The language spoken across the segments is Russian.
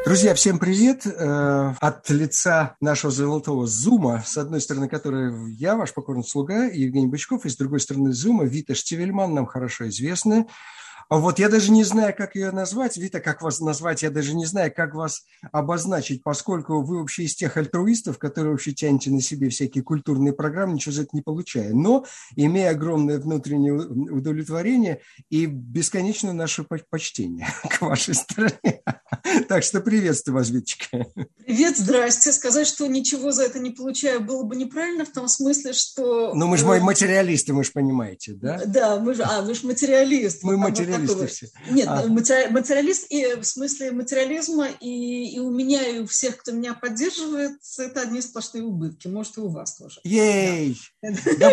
Друзья, всем привет! От лица нашего золотого Зума, с одной стороны, который я, ваш покорный слуга, Евгений Бычков, и с другой стороны Зума, Вита Штивельман, нам хорошо известны. Вот я даже не знаю, как ее назвать. Вита, как вас назвать, я даже не знаю, как вас обозначить, поскольку вы вообще из тех альтруистов, которые вообще тянете на себе всякие культурные программы, ничего за это не получая. Но имея огромное внутреннее удовлетворение и бесконечное наше почтение к вашей стороне. Так что приветствую вас, Виточка. Привет, здрасте. Сказать, что ничего за это не получаю, было бы неправильно в том смысле, что... Ну, мы же материалисты, вы же понимаете, да? Да, вы же материалист. Мы материалисты все. Нет, материалист и в смысле материализма, и у меня, и у всех, кто меня поддерживает, это одни сплошные убытки. Может, и у вас тоже. Ей! Да.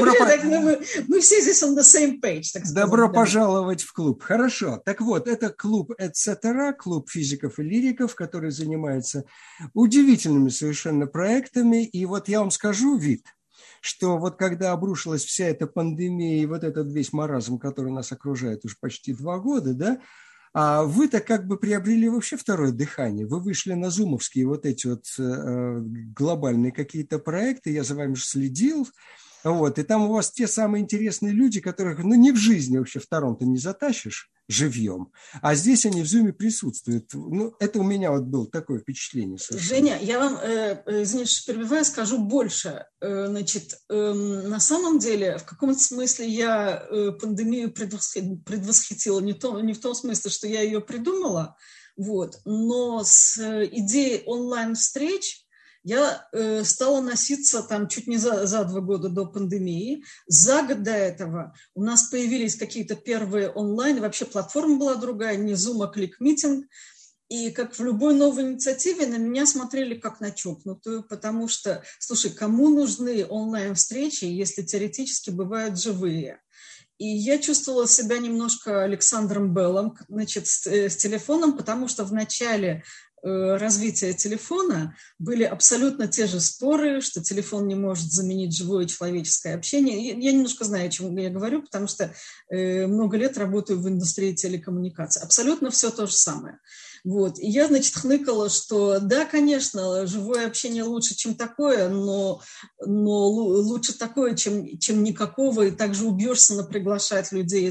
Мы все здесь on the same page, так сказать. Добро пожаловать в клуб. Хорошо. Так вот, это клуб «Etc», клуб физиков и лириков, который занимается удивительными совершенно проектами. И вот я вам скажу, Вит, что вот когда обрушилась вся эта пандемия и вот этот весь маразм, который нас окружает уже почти 2 года, да, а вы-то как бы приобрели вообще второе дыхание. Вы вышли на зумовские вот эти вот глобальные какие-то проекты, я за вами же следил. Вот, и там у вас те самые интересные люди, которых, ни в жизни вообще втором-то не затащишь живьем, а здесь они в зуме присутствуют. Это у меня вот было такое впечатление. Совершенно. Женя, я вам, извините, что перебиваю, скажу больше. Значит, на самом деле, в каком-то смысле я пандемию предвосхитила, не в том смысле, что я ее придумала, вот, но с идеей онлайн-встреч я стала носиться там чуть не за 2 года до пандемии. За год до этого у нас появились какие-то первые онлайн, вообще платформа была другая, не Zoom, а ClickMeeting. И как в любой новой инициативе на меня смотрели как на чокнутую, потому что, слушай, кому нужны онлайн-встречи, если теоретически бывают живые? И я чувствовала себя немножко Александром Беллом, значит, с телефоном, потому что в начале развития телефона были абсолютно те же споры, что телефон не может заменить живое человеческое общение. Я немножко знаю, о чем я говорю, потому что много лет работаю в индустрии телекоммуникаций. Абсолютно все то же самое. Вот. И я, значит, хныкала, что да, конечно, живое общение лучше, чем такое, но лучше такое, чем никакого, и также убьешься на приглашать людей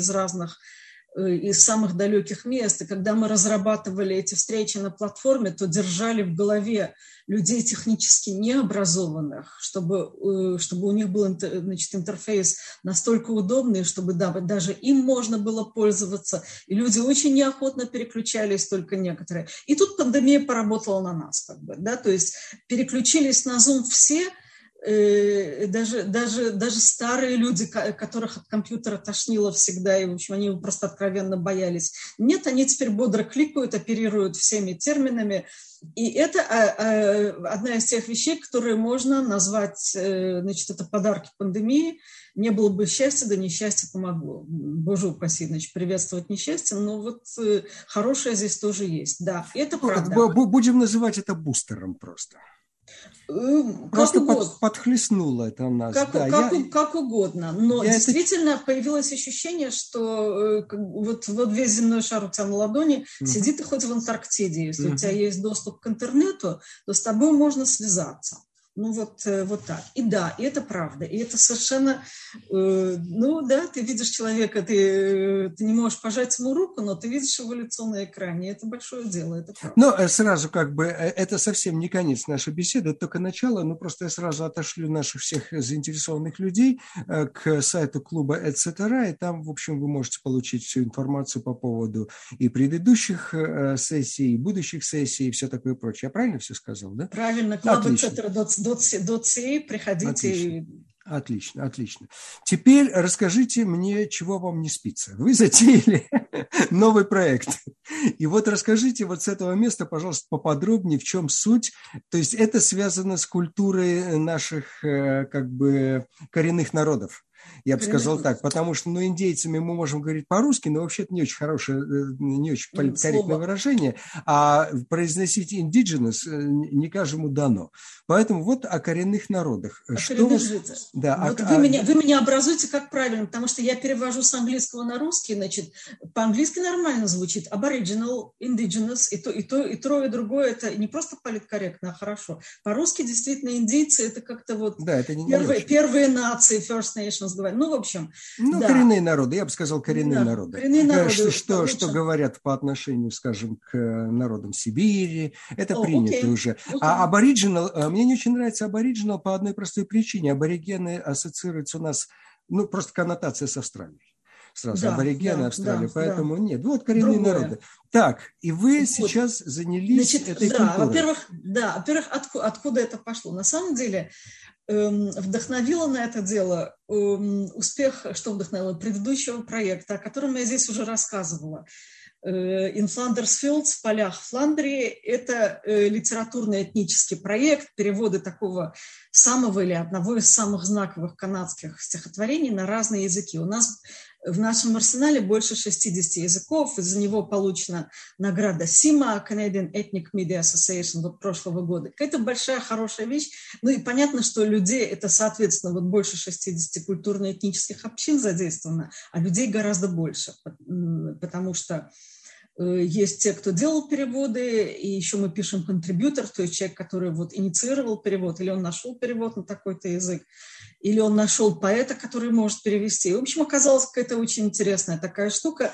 из самых далеких мест. И когда мы разрабатывали эти встречи на платформе, то держали в голове людей технически необразованных, чтобы у них был, значит, интерфейс настолько удобный, чтобы даже им можно было пользоваться. И люди очень неохотно переключались, только некоторые. И тут пандемия поработала на нас, как бы, да, то есть переключились на Zoom все, даже старые люди, которых от компьютера тошнило всегда, и, в общем, они просто откровенно боялись. Нет, они теперь бодро кликают, оперируют всеми терминами. И это одна из тех вещей, которые можно назвать, значит, это подарки пандемии. Не было бы счастья, да несчастье помогло. Боже упаси, значит, приветствовать несчастье, но вот хорошее здесь тоже есть. Да, это правда. Будем называть это бустером просто. Просто подхлестнуло это нас. Как угодно. Но действительно появилось ощущение, что вот весь земной шар у тебя на ладони, сиди ты хоть в Антарктиде. Если у тебя есть доступ к интернету, то с тобой можно связаться. Вот так. И да, и это правда. И это совершенно... ты видишь человека, ты не можешь пожать ему руку, но ты видишь эволюцию на экране. Это большое дело, это правда. Но сразу это совсем не конец нашей беседы, это только начало. Просто я сразу отошлю наших всех заинтересованных людей к сайту клуба «Etc», и там, в общем, вы можете получить всю информацию по поводу и предыдущих сессий, и будущих сессий, и все такое прочее. Я правильно все сказал, да? Правильно. Club etc.ca, приходите. Отлично. Теперь расскажите мне, чего вам не спится. Вы затеяли новый проект. И вот расскажите вот с этого места, пожалуйста, поподробнее, в чем суть. То есть это связано с культурой наших как бы коренных народов. Я бы сказал так, потому что, индейцами мы можем говорить по-русски, но вообще это не очень хорошее, не очень политкорректное выражение, а произносить indigenous не каждому дано. Поэтому вот о коренных народах. Да, вы меня образуете как правильно, потому что я перевожу с английского на русский, значит, по-английски нормально звучит aboriginal, indigenous, и трое другое, это не просто политкорректно, а хорошо. По-русски действительно индейцы, это как-то вот первые нации, First Nations говорят. В общем. Коренные народы, я бы сказал, коренные народы. Коренные народы. Что говорят по отношению, скажем, к народам Сибири, это принято уже. А абориджинал, мне не очень нравится абориджинал по одной простой причине. Аборигены ассоциируются у нас, просто коннотация с Австралией. Сразу аборигены Австралии, поэтому нет. Вот коренные народы. Так, и вы сейчас занялись этой культурой. Во-первых, откуда это пошло? На самом деле, вдохновило на это дело успех, что вдохновило предыдущего проекта, о котором я здесь уже рассказывала. In Flanders Fields, в полях Фландрии, это литературный этнический проект, переводы такого самого или одного из самых знаковых канадских стихотворений на разные языки. У нас в нашем арсенале больше 60 языков, из-за него получена награда CIMA, Canadian Ethnic Media Association, прошлого года. Это большая, хорошая вещь. И понятно, что людей, это, соответственно, больше 60 культурно-этнических общин задействовано, а людей гораздо больше, потому что есть те, кто делал переводы, и еще мы пишем контрибьютор, то есть человек, который инициировал перевод, или он нашел перевод на такой-то язык, или он нашел поэта, который может перевести. В общем, оказалась какая-то очень интересная такая штука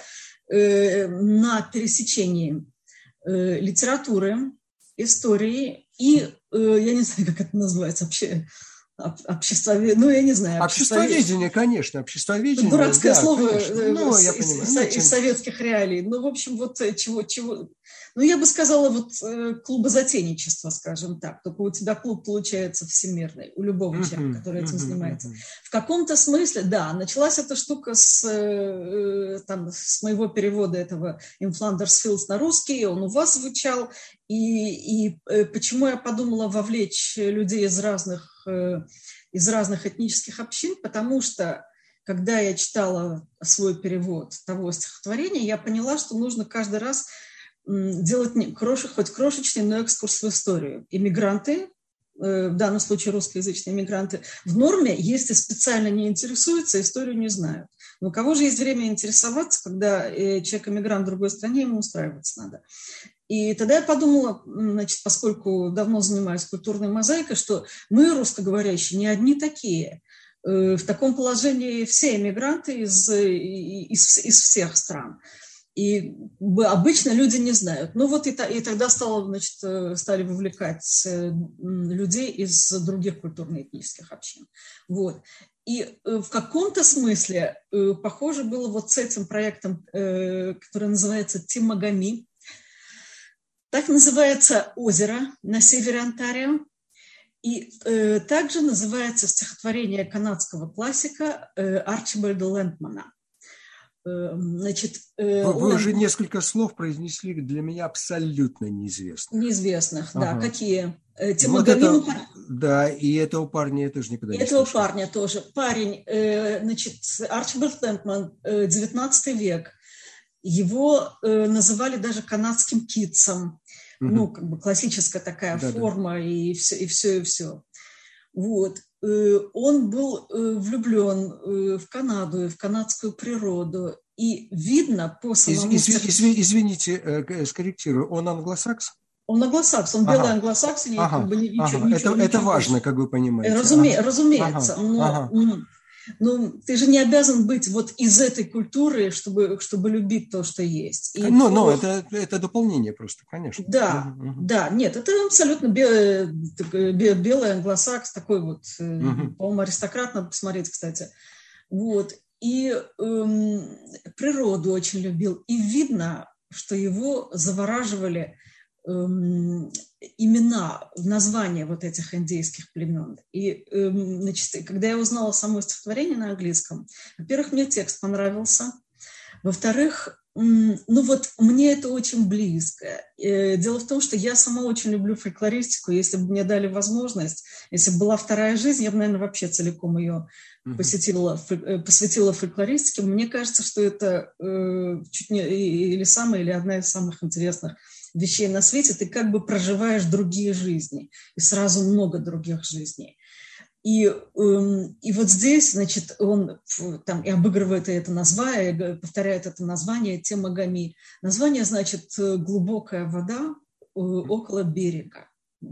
на пересечении литературы, истории и, я не знаю, как это называется вообще, обществоведение, я не знаю. Обществоведение, конечно, обществоведение. Дурацкое слово я понимаю. Из советских реалий. В общем, чего. Я бы сказала, клубозатейничество, скажем так. Только у тебя клуб получается всемирный, у любого человека, который этим занимается. В каком-то смысле, началась эта штука с моего перевода этого In Flanders Fields на русский, он у вас звучал. И почему я подумала вовлечь людей из разных этнических общин, потому что, когда я читала свой перевод того стихотворения, я поняла, что нужно каждый раз делать хоть крошечный, но экскурс в историю. Иммигранты, в данном случае русскоязычные иммигранты, в норме, если специально не интересуются, историю не знают. Но у кого же есть время интересоваться, когда человек-иммигрант в другой стране, ему устраиваться надо. И тогда я подумала, поскольку давно занимаюсь культурной мозаикой, что мы, русскоговорящие, не одни такие. В таком положении все эмигранты из всех стран. И обычно люди не знают. И тогда стали вовлекать людей из других культурно-этнических общин. И в каком-то смысле похоже было с этим проектом, который называется «Тимагами». Так называется озеро на севере Онтарио. И также называется стихотворение канадского классика Арчибальда Лэндмана. Вы уже несколько слов произнесли для меня абсолютно неизвестных. Неизвестных, да. Какие? Тимагами. Да, и этого парня я тоже никогда не слышал. Этого парня тоже. Парень, Арчибальд Лэндман, 19 век. Его называли даже канадским китсом. Классическая такая форма, и все. Он был влюблен в Канаду, в канадскую природу. И видно по самому... Извините, скорректирую. Он англосакс? Он англосакс, он белый англосакс. Ничего. Это важно, как вы понимаете. Разумеется. Но ты же не обязан быть из этой культуры, чтобы любить то, что есть. Это дополнение просто, конечно. Да, нет, это абсолютно белый англосакс, такой по-моему, аристократ, надо посмотреть, кстати. И природу очень любил. И видно, что его завораживали имена, названия этих индейских племен. И, когда я узнала само стихотворение на английском, во-первых, мне текст понравился, во-вторых, мне это очень близко. Дело в том, что я сама очень люблю фольклористику. Если бы мне дали возможность, если бы была вторая жизнь, я бы, наверное, вообще целиком ее посвятила фольклористике. Мне кажется, что это чуть не или самая, или одна из самых интересных вещей на свете. Ты как бы проживаешь другие жизни, и сразу много других жизней. И вот здесь, значит, он там и обыгрывает это название, повторяет это название Темагами. Название значит «глубокая вода около берега».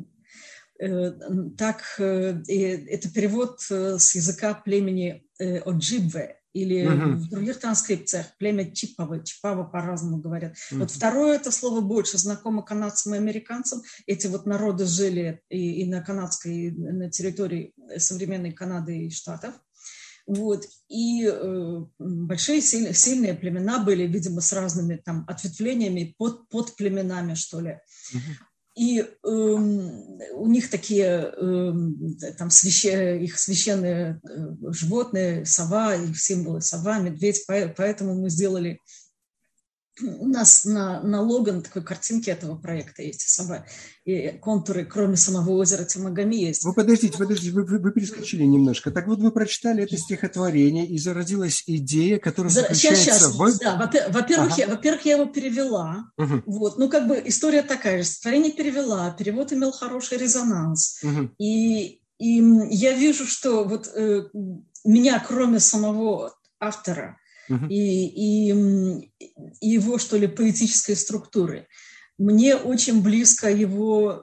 Так, это перевод с языка племени Оджибве, или в других транскрипциях племя Чипава по-разному говорят. Вот второе это слово больше знакомо канадцам и американцам. Эти вот народы жили и на канадской, и на территории современной Канады и Штатов. Вот. И большие сильные племена были, видимо, с разными там ответвлениями, под племенами, что ли. И у них такие там их священные животные, сова, их символы сова, медведь, поэтому мы сделали... У нас на логан такой картинки этого проекта есть сова, и контуры, кроме самого озера Темагами, есть. Вы подождите, вы перескочили немножко. Так вот, вы прочитали это стихотворение, и зародилась идея, которая заключается в... Да, во-первых, я его перевела. Вот, ну, как бы история такая же. Стихотворение перевела, перевод имел хороший резонанс. И я вижу, что вот меня, кроме самого автора, и его, что ли, поэтической структуры. Мне очень близко его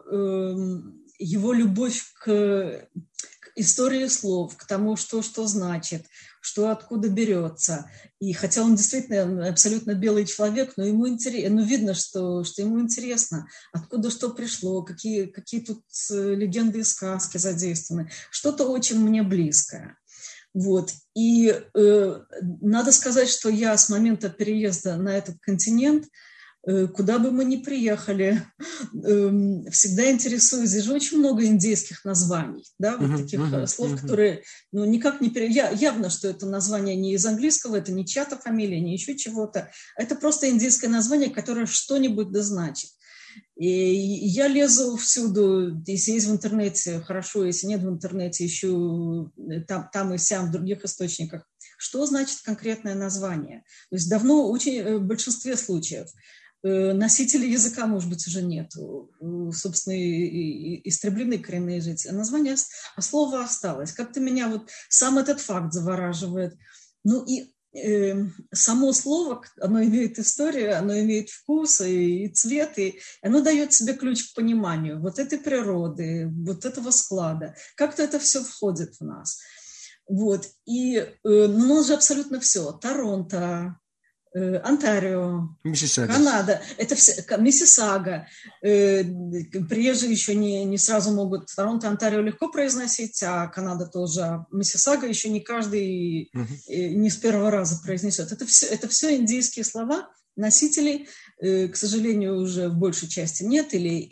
любовь к истории слов, к тому, что значит, что откуда берется. И хотя он действительно абсолютно белый человек, но ему интересно, видно, что ему интересно, откуда что пришло, какие тут легенды и сказки задействованы. Что-то очень мне близкое. Вот. И надо сказать, что я с момента переезда на этот континент, куда бы мы ни приехали, всегда интересуюсь. Здесь же очень много индейских названий, да, вот таких слов, которые никак не явно, что это название не из английского, это не чья-то фамилия, не еще чего-то. Это просто индейское название, которое что-нибудь да значит. И я лезу всюду, если есть в интернете, хорошо, если нет в интернете, ищу там и сям в других источниках, что значит конкретное название. То есть давно в большинстве случаев носителей языка, может быть, уже нет, собственно, истреблены коренные жители. Название, а слово осталось. Как-то меня вот сам этот факт завораживает. Ну и само слово, оно имеет историю, оно имеет вкус и цвет, и оно дает себе ключ к пониманию вот этой природы, вот этого склада. Как-то это все входит в нас. Вот. И у нас же абсолютно все. Торонто, Онтарио, Канада, это все, Миссисага. Приезжие еще не сразу могут Торонто, Онтарио легко произносить, а Канада тоже. А Миссисага еще не каждый не с первого раза произнесет. Это все индейские слова, носителей, к сожалению, уже в большей части нет,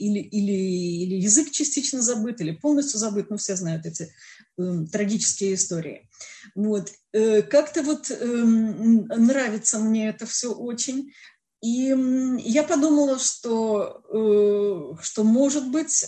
или язык частично забыт, или полностью забыт, но все знают эти трагические истории. Вот. Как-то вот нравится мне это все очень. И я подумала, что может быть,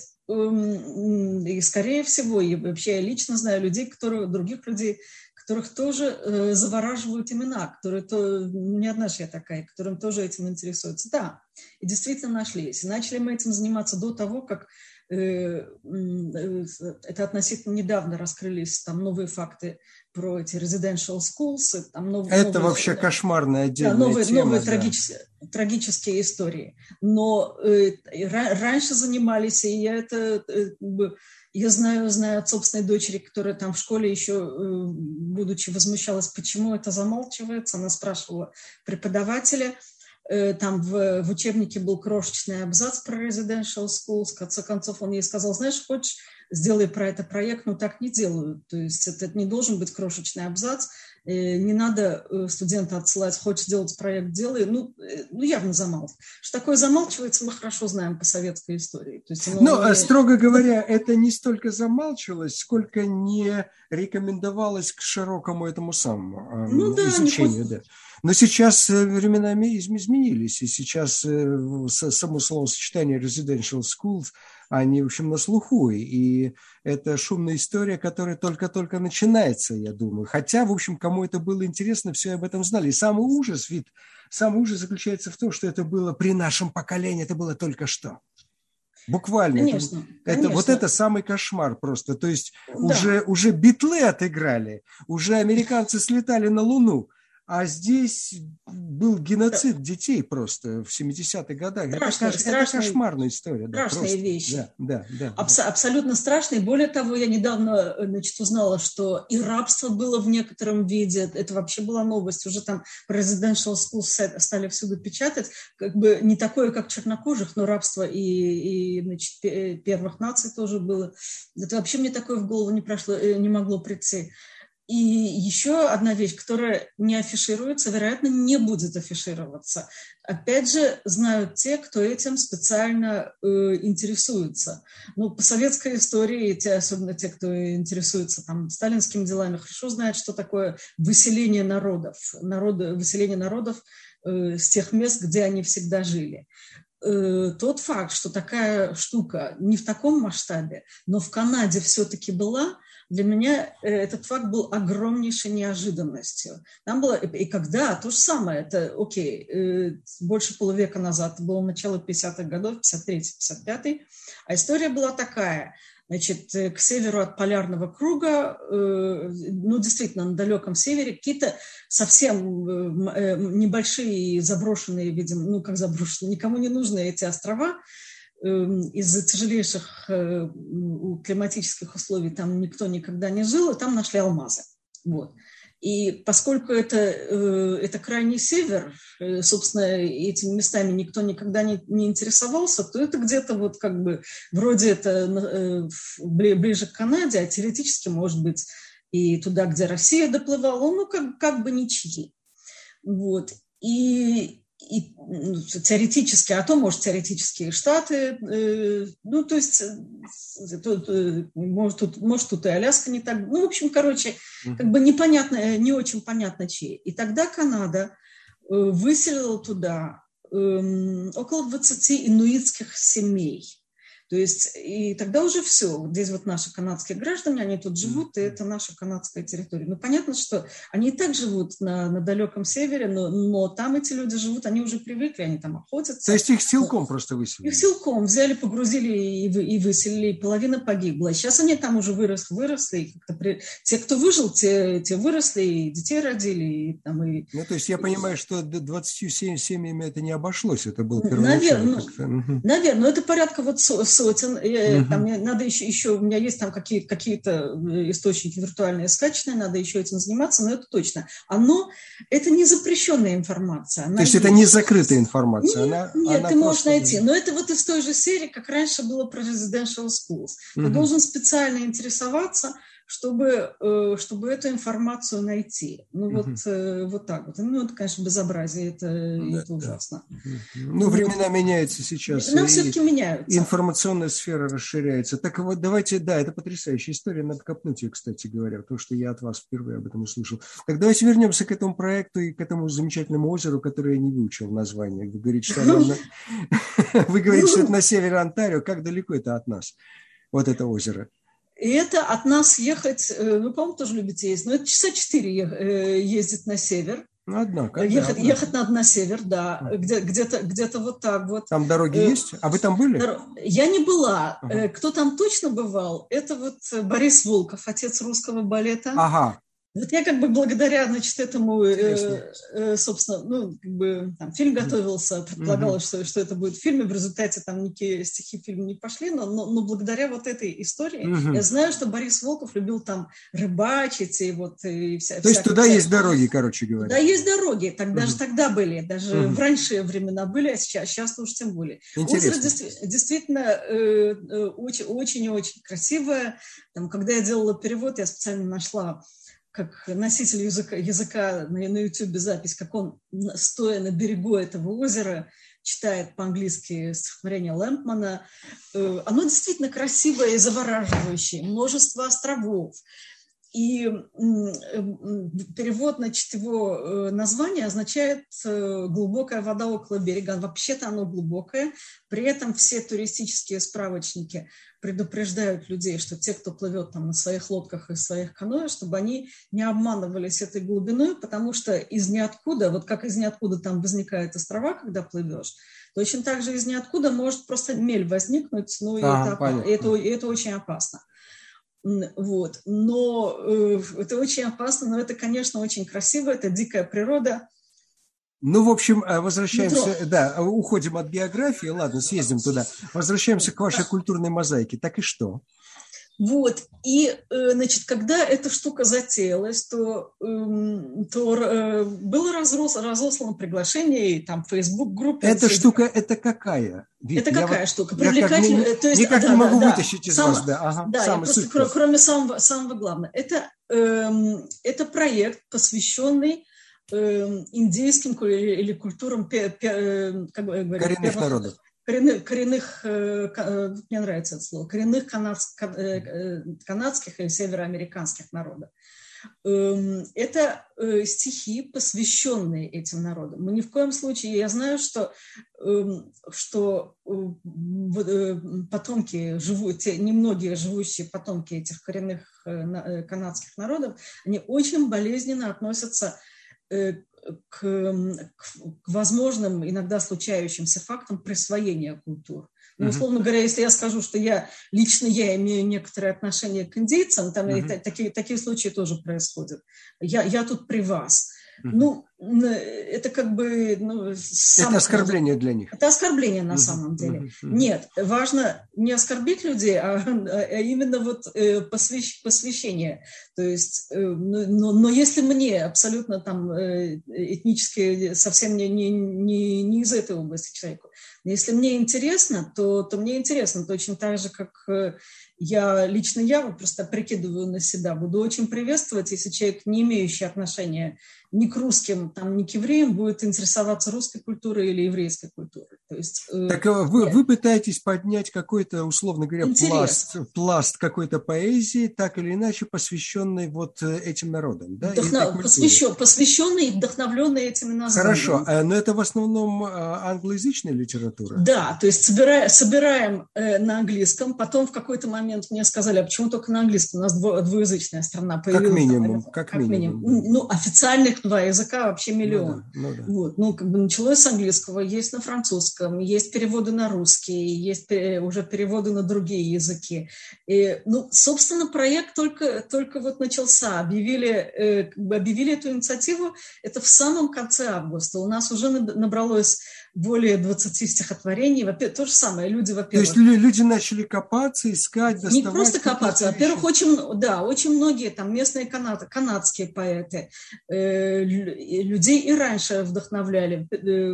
и скорее всего, и вообще я лично знаю других людей, которых тоже завораживают имена, не одна же я такая, которым тоже этим интересуются. Да, и действительно нашлись. И начали мы этим заниматься до того, как это относительно недавно раскрылись там новые факты про эти residential schools. Это вообще кошмарная отдельная тема. Новые трагические истории. Но раньше занимались, и я знаю от собственной дочери, которая там в школе еще, будучи, возмущалась, почему это замалчивается. Она спрашивала преподавателя. Там в учебнике был крошечный абзац про residential schools. В конце концов он ей сказал: знаешь, хочешь, сделай про это проект, но так не делают. То есть это не должен быть крошечный абзац. Не надо студента отсылать, хочешь сделать проект, делай. Явно замалчивается. Что такое замалчивается, мы хорошо знаем по советской истории. То есть строго говоря, это не столько замалчивалось, сколько не рекомендовалось к широкому этому самому изучению. Да. Но сейчас временами изменились, и сейчас само словосочетание residential schools, они, в общем, на слуху, и это шумная история, которая только-только начинается, я думаю. Хотя, в общем, кому это было интересно, все об этом знали. И самый ужас заключается в том, что это было при нашем поколении, это было только что. Буквально. Конечно, конечно. Вот это самый кошмар просто. То есть уже Битлы отыграли, уже американцы слетали на Луну, а здесь был геноцид детей просто в 70-х годах. Это кошмарная история. Страшные вещи. Да. Абсолютно страшные. Более того, я недавно узнала, что и рабство было в некотором виде. Это вообще была новость. Уже там residential schools стали всюду печатать. Как бы не такое, как чернокожих, но рабство и первых наций тоже было. Это вообще мне такое в голову не могло прийти. И еще одна вещь, которая не афишируется, вероятно, не будет афишироваться. Опять же, знают те, кто этим специально интересуется. По советской истории, особенно те, кто интересуется там, сталинскими делами, хорошо знают, что такое выселение народов с тех мест, где они всегда жили. Тот факт, что такая штука не в таком масштабе, но в Канаде все-таки была, для меня этот факт был огромнейшей неожиданностью. Там было, и когда, то же самое, это, больше полувека назад, было начало 50-х годов, 53-55, а история была такая. Значит, к северу от полярного круга, действительно, на далеком севере, какие-то совсем небольшие заброшенные, видимо, как заброшенные, никому не нужные эти острова, из-за тяжелейших климатических условий там никто никогда не жил, и там нашли алмазы. Вот. И поскольку это крайний север, собственно, этими местами никто никогда не интересовался, то это где-то вроде это ближе к Канаде, а теоретически, может быть, и туда, где Россия доплывала, как бы ничьи. Вот. И теоретически, может, теоретические Штаты, то есть, может, тут и Аляска не так, в общем, непонятно, не очень понятно, чьи. И тогда Канада выселила туда около 20 инуитских семей. То есть, и тогда уже все. Здесь наши канадские граждане, они тут живут, и это наша канадская территория. Понятно, что они и так живут на далеком севере, но там эти люди живут, они уже привыкли, они там охотятся. То есть их силком просто выселили? Их силком взяли, погрузили и выселили, и половина погибла. Сейчас они там уже выросли, и те, кто выжил, те выросли, и детей родили. То есть я понимаю, что 27 семьями это не обошлось, это был первоначально. Наверное, но это порядка сотен. Там надо еще, у меня есть там какие-то источники виртуальные скачанные, надо еще этим заниматься, но это точно. Это не запрещенная информация. То есть это не закрытая информация? Нет, ты можешь найти. Но это из той же серии, как раньше было про residential schools. Ты должен специально интересоваться, чтобы эту информацию найти. Вот так вот. Это, конечно, безобразие, это ужасно. Времена меняются сейчас. Нам все-таки меняются. Информационная сфера расширяется. Так вот, давайте, это потрясающая история, надо копнуть ее, кстати говоря, потому что я от вас впервые об этом услышал. Так давайте вернемся к этому проекту и к этому замечательному озеру, которое я не выучил название. Вы говорите, что это на севере Онтарио. Как далеко это от нас, вот это озеро? И это от нас ехать, по-моему, тоже любите ездить, но это часа 4 ездить на север. Однако. Ехать надо на север, да, где-то вот так вот. Там дороги есть? А вы там были? Я не была. Кто там точно бывал, это Борис Волков, отец русского балета. Ага. Я благодаря, этому, собственно, там фильм готовился, предполагалось, что это будет в фильме, в результате там никакие стихи в фильм не пошли, но благодаря этой истории я знаю, что Борис Волков любил там рыбачить и вся. То есть туда есть дороги, короче говоря. Да, есть дороги, тогда были, даже в ранние времена были, а сейчас уж тем более. Интересно. Озеро действительно очень и очень красивое. Когда я делала перевод, я специально нашла как носитель языка на YouTube запись, как он, стоя на берегу этого озера, читает по-английски стихотворение Лэмпмана. Оно действительно красивое и завораживающее, множество островов. И перевод, значит, его название означает «глубокая вода около берега». Вообще-то оно глубокое. При этом все туристические справочники предупреждают людей, что те, кто плывет там на своих лодках и своих каноэ, чтобы они не обманывались этой глубиной, потому что из ниоткуда, вот как из ниоткуда там возникают острова, когда плывешь, точно так же из ниоткуда может просто мель возникнуть, ну, и это очень опасно. Вот. Но это очень опасно, но это, конечно, очень красиво, это дикая природа. Ну, в общем, возвращаемся, да, уходим от географии, ладно, съездим туда. Возвращаемся к вашей культурной мозаике. Так и что? Вот, и, значит, когда эта штука затеялась, то было разослано приглашение, и там в Facebook-группе. Эта штука, это какая? Это какая штука? Привлекательная. Никак не могу вытащить из вас. Да, я просто, кроме самого главного. Это проект, посвященный индейским или культурам коренных народов. Коренных, мне нравится это слово, коренных канадских или североамериканских народов. Это стихи, посвященные этим народам. Мы ни в коем случае, я знаю, что потомки, немногие живущие потомки этих коренных канадских народов, они очень болезненно относятся к возможным, иногда случающимся фактам присвоения культур. Ну, условно говоря, если я скажу, что я имею некоторое отношение к индейцам, там такие случаи тоже происходят. Я тут при вас. Ну, это как бы... это оскорбление для них. Это оскорбление на самом деле. Нет, важно не оскорбить людей, а именно вот посвящение. То есть, но если мне абсолютно там этнически совсем не из этой области человеку, если мне интересно, то мне интересно точно так же, как я вот просто прикидываю на себя, буду очень приветствовать, если человек, не имеющий отношения ни к русским, там, ни к евреям, будет интересоваться русской культурой или еврейской культурой. То есть, так вы пытаетесь поднять какой-то, условно говоря, пласт какой-то поэзии, так или иначе посвященный вот этим народам, да? Посвященный и вдохновленный этими названиями. Хорошо, но это в основном англоязычная литература? Да, то есть собираем на английском, потом в какой-то момент мне сказали, а почему только на английском? У нас двуязычная страна появилась. Как минимум. Ну, официальных 2 языка вообще миллион. Вот. Ну, как бы началось с английского, есть на французском, есть переводы на русский, есть уже переводы на другие языки. И, собственно, проект только вот начался. Объявили эту инициативу, это в самом конце августа. У нас уже набралось более 20 стихотворений. То же самое, люди, во-первых... То есть люди начали копаться, искать, доставать... Не просто копаться. Во-первых, очень многие там местные канадские поэты, людей и раньше вдохновляли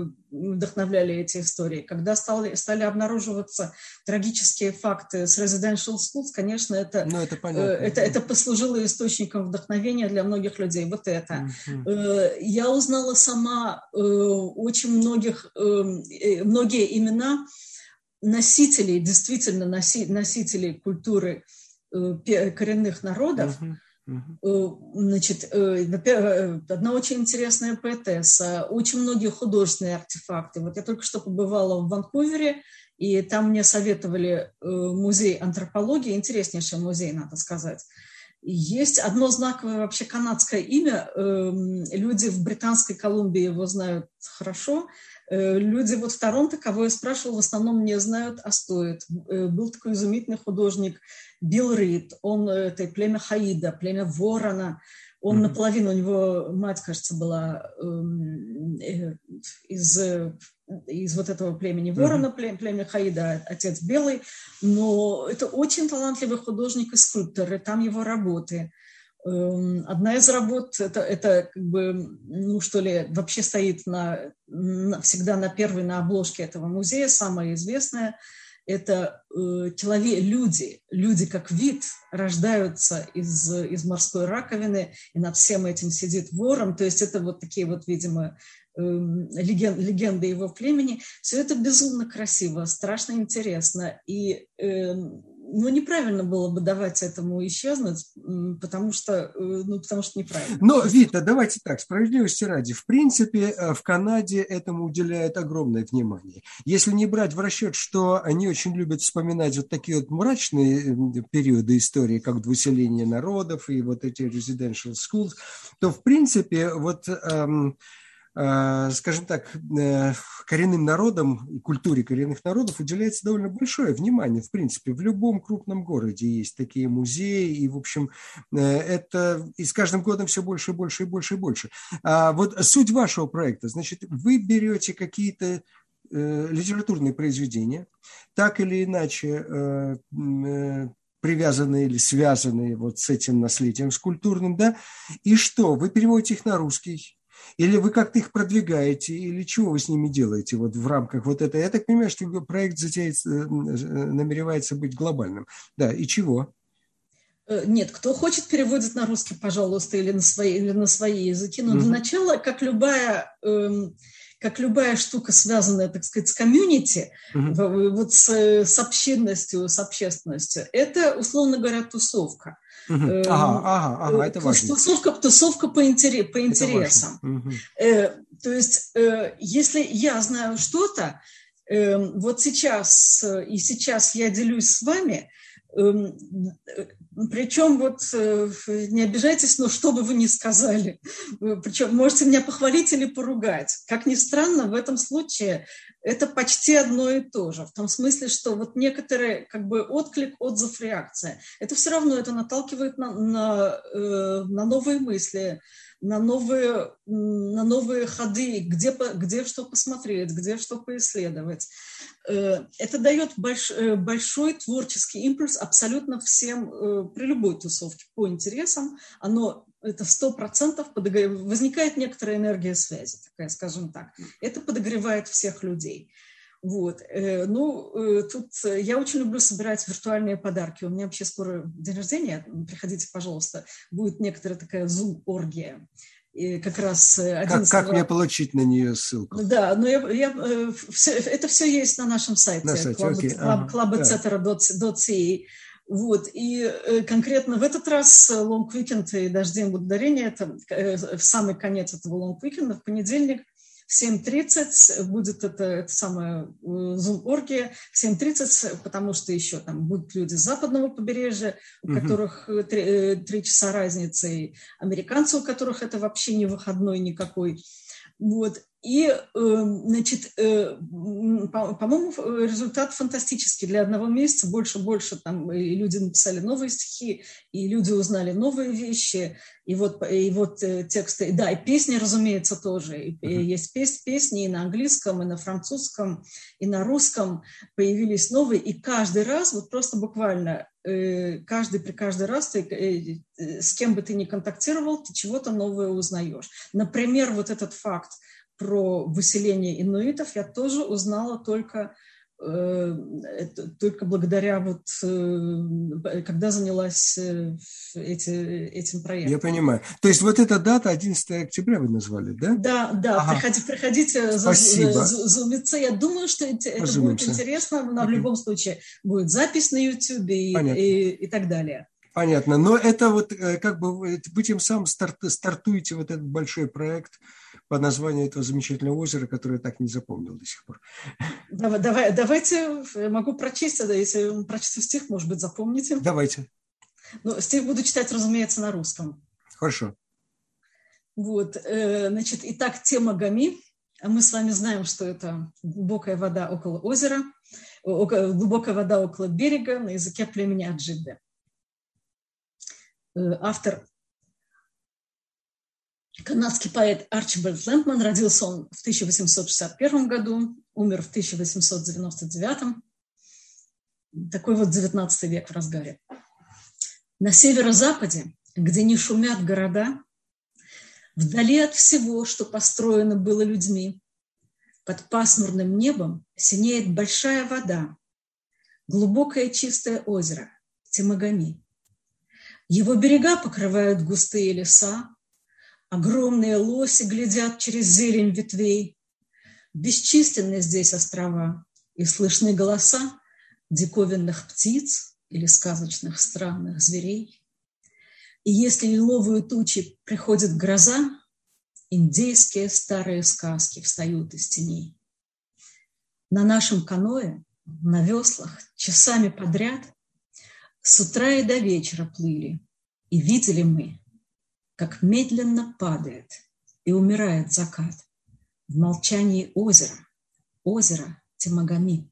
эти истории. Когда стали обнаруживаться трагические факты с residential schools, конечно, это послужило источником вдохновения для многих людей. Вот это. Я узнала сама очень многие имена носителей, действительно носителей культуры коренных народов. Значит, одна очень интересная поэтесса, очень многие художественные артефакты. Вот я только что побывала в Ванкувере, и там мне советовали музей антропологии, интереснейший музей, надо сказать. Есть одно знаковое вообще канадское имя, люди в Британской Колумбии его знают хорошо, люди вот в Торонто, кого я спрашивала, в основном не знают, а стоит. Был такой изумительный художник Билл Рид, он это племя Хаида, племя Ворона, он наполовину, у него мать, кажется, была из вот этого племени Ворона, племя Хаида, отец белый, но это очень талантливый художник и скульптор, и там его работы. Одна из работ, это как бы, вообще стоит всегда на обложке этого музея, самая известная, это люди как вид рождаются из морской раковины, и над всем этим сидит ворон, то есть это вот такие вот, видимо, легенды его племени. Все это безумно красиво, страшно интересно, и неправильно было бы давать этому исчезнуть, потому что неправильно. Но, Вита, давайте так, справедливости ради. В принципе, в Канаде этому уделяют огромное внимание. Если не брать в расчет, что они очень любят вспоминать вот такие вот мрачные периоды истории, как выселение народов и вот эти residential schools, то, в принципе, вот... скажем так, коренным народам и культуре коренных народов уделяется довольно большое внимание. В принципе, в любом крупном городе есть такие музеи, и, в общем, это и с каждым годом все больше и больше и больше и больше. Вот суть вашего проекта, значит, вы берете какие-то литературные произведения, так или иначе привязанные или связанные вот с этим наследием, с культурным, да, и что, вы переводите их на русский? Или вы как-то их продвигаете, или чего вы с ними делаете вот в рамках вот этой? Я так понимаю, что проект намеревается быть глобальным. Да, и чего? Нет, кто хочет, переводит на русский, пожалуйста, или на свои языки. Но для начала, как любая штука, связанная, так сказать, с комьюнити, вот с общественностью, это, условно говоря, тусовка. Это важно. Тусовка по интересам. То есть, если я знаю что-то, вот сейчас я делюсь с вами, причем вот не обижайтесь, но что бы вы ни сказали, причем можете меня похвалить или поругать. Как ни странно, в этом случае это почти одно и то же. В том смысле, что вот некоторые как бы отклик, отзыв, реакция. Это все равно это наталкивает на новые мысли, на новые ходы, где что посмотреть, где что поисследовать. Это дает большой творческий импульс абсолютно всем при любой тусовке по интересам. Это 100% возникает некоторая энергия связи, такая, скажем так. Это подогревает всех людей. Вот. Тут я очень люблю собирать виртуальные подарки. У меня вообще скоро день рождения. Приходите, пожалуйста. Будет некоторая такая Zoom-оргия. И как раз как мне получить на нее ссылку? Да, но это все есть на нашем сайте. club.etc.ca. Вот. И конкретно в этот раз Long Weekend и Дождь день благодарения, это в самый конец этого Long Weekend, в понедельник, в 7:30 будет это самая Zoom-оргия, в 7:30, потому что еще там будут люди с западного побережья, у которых 3 часа разницы, и американцы, у которых это вообще не выходной никакой. Вот. И, по-моему, результат фантастический. Для одного месяца больше там и люди написали новые стихи, и люди узнали новые вещи, и вот тексты, да, и песни, разумеется, тоже. И есть песни и на английском, и на французском, и на русском появились новые, и каждый раз, вот просто буквально, каждый раз ты, с кем бы ты ни контактировал, ты чего-то новое узнаешь. Например, вот этот факт про выселение инуитов я тоже узнала только благодаря когда занялась этим проектом. Я понимаю. То есть вот эта дата 11 октября вы назвали, да? Да. Приходите зумиться. Я думаю, что это будет интересно. Но в любом случае будет запись на YouTube и так далее. Понятно. Но это вот как бы вы тем самым стартуете вот этот большой проект по названию этого замечательного озера, которое я так не запомнил до сих пор. Давайте, могу прочесть, если прочту стих, может быть, запомните. Давайте. Стих буду читать, разумеется, на русском. Хорошо. Вот, итак, тема Гами. Мы с вами знаем, что это глубокая вода около озера, глубокая вода около берега на языке племени Аджидде. Автор канадский поэт Арчибальд Лэмпман. Родился он в 1861 году, умер в 1899. Такой вот 19 век в разгаре. На северо-западе, где не шумят города, вдали от всего, что построено было людьми, под пасмурным небом синеет большая вода, глубокое чистое озеро Темагами. Его берега покрывают густые леса, огромные лоси глядят через зелень ветвей. Бесчисленны здесь острова, и слышны голоса диковинных птиц или сказочных странных зверей. И если лиловые тучи приходит гроза, индейские старые сказки встают из теней. На нашем каное, на веслах, часами подряд с утра и до вечера плыли, и видели мы, как медленно падает и умирает закат в молчании озера Темагами.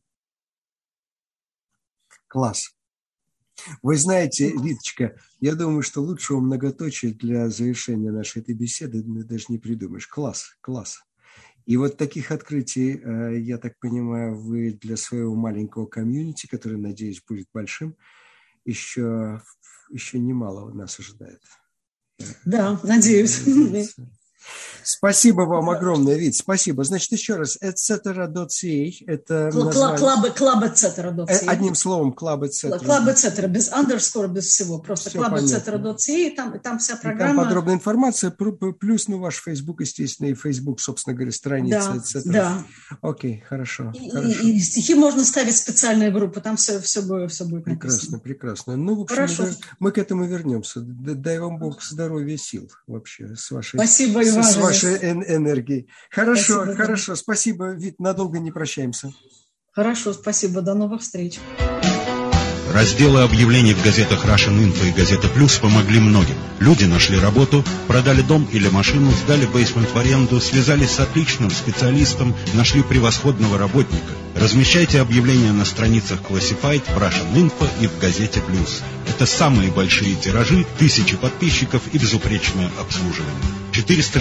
Класс. Вы знаете, Виточка, я думаю, что лучшего многоточия для завершения нашей этой беседы даже не придумаешь. Класс, класс. И вот таких открытий, я так понимаю, вы для своего маленького комьюнити, который, надеюсь, будет большим, еще немало нас ожидает. Да, надеюсь. Спасибо вам огромное, Вит, спасибо. Значит, еще раз, etc.ca, это Club.etc.ca. Одним словом, Club.etc. Club.etc, без underscore, без всего, просто Club.etc.ca, и там вся программа. И там подробная информация, плюс, ваш Facebook, естественно, и Facebook, собственно говоря, страница, etc. Да. Окей, хорошо. И стихи можно ставить в специальные группы, там все будет написано. Прекрасно. В общем, мы к этому вернемся. Дай вам Бог здоровья и сил вообще с вашей... Спасибо, Иван. С вашей энергией. Хорошо. Спасибо, Вит, надолго не прощаемся. Хорошо, спасибо. До новых встреч. Разделы объявлений в газетах Russian Info и Газета Плюс помогли многим. Люди нашли работу, продали дом или машину, сдали бейсмент в аренду, связались с отличным специалистом, нашли превосходного работника. Размещайте объявления на страницах Classified, в Russian Info и в Газете Плюс. Это самые большие тиражи, 1000 подписчиков и безупречное обслуживание.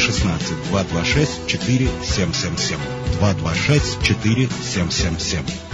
416-226-4777. 226-4777.